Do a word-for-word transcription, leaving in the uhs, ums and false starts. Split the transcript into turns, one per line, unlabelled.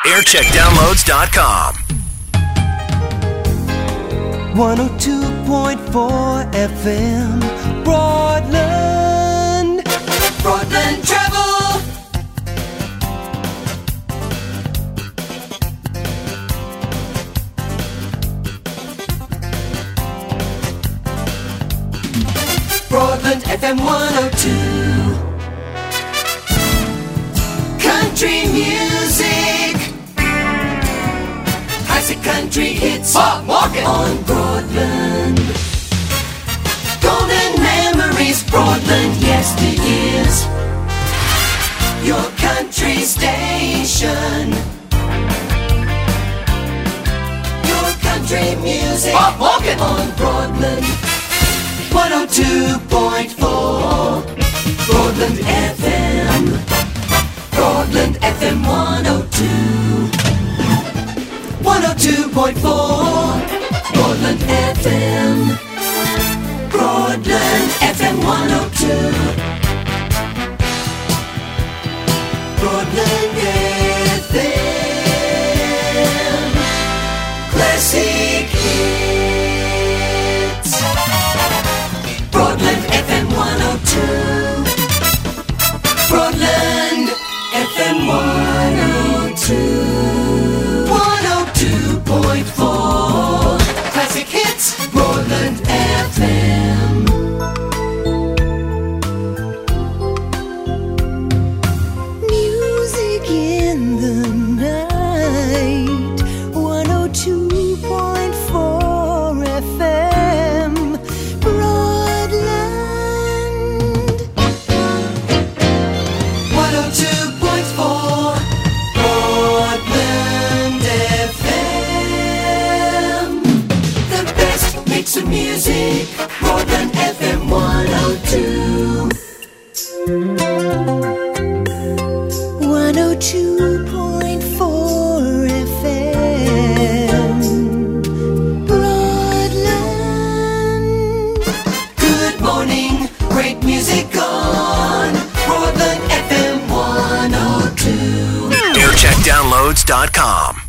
aircheck downloads dot com.
one oh two point four F M, Broadland. Broadland Travel. Broadland F M one oh two. Country music. Classic country hits. Bob Morgan on Broadland. Golden memories, Broadland yesteryears. Your country station. Your country music. Bob Morgan on Broadland. one oh two point four Broadland F M. Broadland F M one oh two. one oh two point four Broadland F M. Broadland F M one oh two. Broadland F M. Classic hits. Broadland F M one oh two. Broadland F M one oh two. one oh two point four Classic hits. Broadland F M. Music in the night. one oh two point four F M. Broadland. one oh two point four Broadland F M. The best mix of music. Broadland F M one oh two. one oh two point four F M. Broadland. Good morning, great music on Broadland F M one oh two.
aircheck downloads dot com.